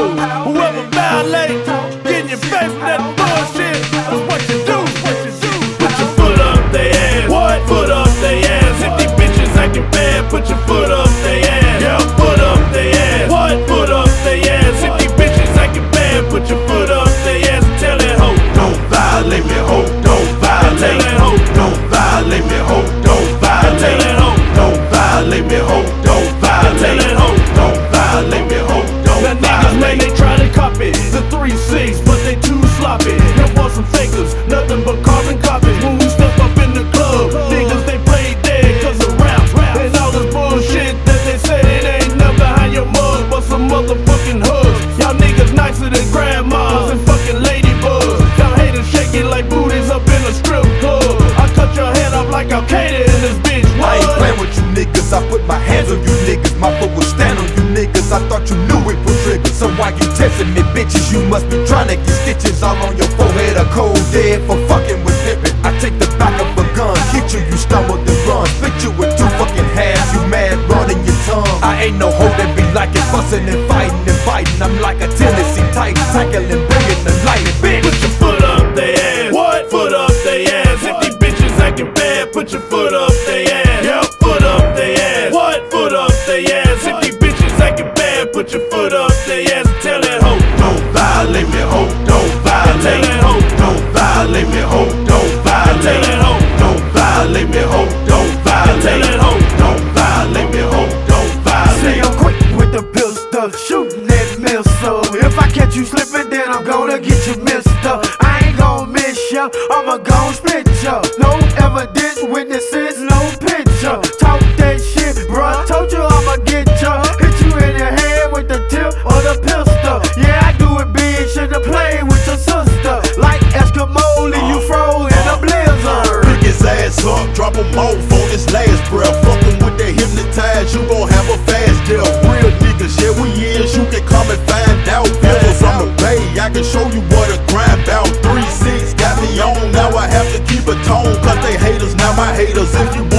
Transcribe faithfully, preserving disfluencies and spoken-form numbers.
code. Whoever violates, getting your face with that bullshit. That's what you do, what you do. Put your foot up they ass. What? Foot up they ass. If these bitches acting bad, put your foot up they ass. Yeah, foot up they ass. What? Foot up they ass. If these bitches acting bad, put your foot up they ass and tell that hoe, don't violate me, hoe, don't violate. Tell that hoe, don't violate me, hoe, don't violate. Tell that hoe, don't violate me, hoe, don't violate. Tell that hoe, don't violate me, hoe, don't violate. Now niggas, man, they try to copy the three six, but they too sloppy. There was some fakers, nothing but carbon copies. When we step up in the club, niggas, they play dead cause of raps. And all this bullshit that they say, it ain't nothing behind your mug but some motherfucking hugs. Y'all niggas nicer than grandmas and fucking ladybugs. Y'all haters shaking like booties up in a strip club. I cut your head off like Al-Qaeda in this bitch. What? I ain't playing with you niggas, I put my hands on you niggas. My foot will stand on you niggas, I thought you knew it was triggers. So why you testing me bitches? You must be trying to get stitches all on your forehead. A cold dead for fucking with pimpin'. I take the back of a gun, hit you, you stumble and run. Split you with two fucking halves, you mad, running your tongue. I ain't no hoe that be like it, fussing and fighting and biting. I'm like a Tennessee Titan, tackling, bringing the light, bitch. Put your foot up they ass. What? Foot up they ass. If these bitches acting bad, put your foot up they ass. Yeah, foot up they ass. What? Foot up they ass. If these bitches acting bad, put your foot up they ass and tell that hoe, don't violate me, hoe, don't violate. Tell that hoe, don't violate me, hoe, don't violate. Tell that hoe, don't violate me, hoe, don't violate. Tell that hoe, don't violate me, hoe, don't violate. See, I'm quick with the pistol, shooting that missile. If I catch you slipping, then I'm gonna get you missed up. I ain't gonna miss ya, I'ma gon' split ya. No evidence, witnesses, no picture. Talk that shit, bruh, told you I'ma get ya. Hit you in the head with the tip or the pistol. Yeah, I do it big, should've played with your sister. Like Eskimo, leave you froze in a blizzard. Pick his ass up, drop him off on his last breath. Fuckin' with that hypnotize, you gon' have a fast death. Real niggas, yeah we is, you can come and find out. Feelings from the bay, I can show you what a grind bout. three six got me on, now I have to keep a tone. Cause they haters, now my haters. If you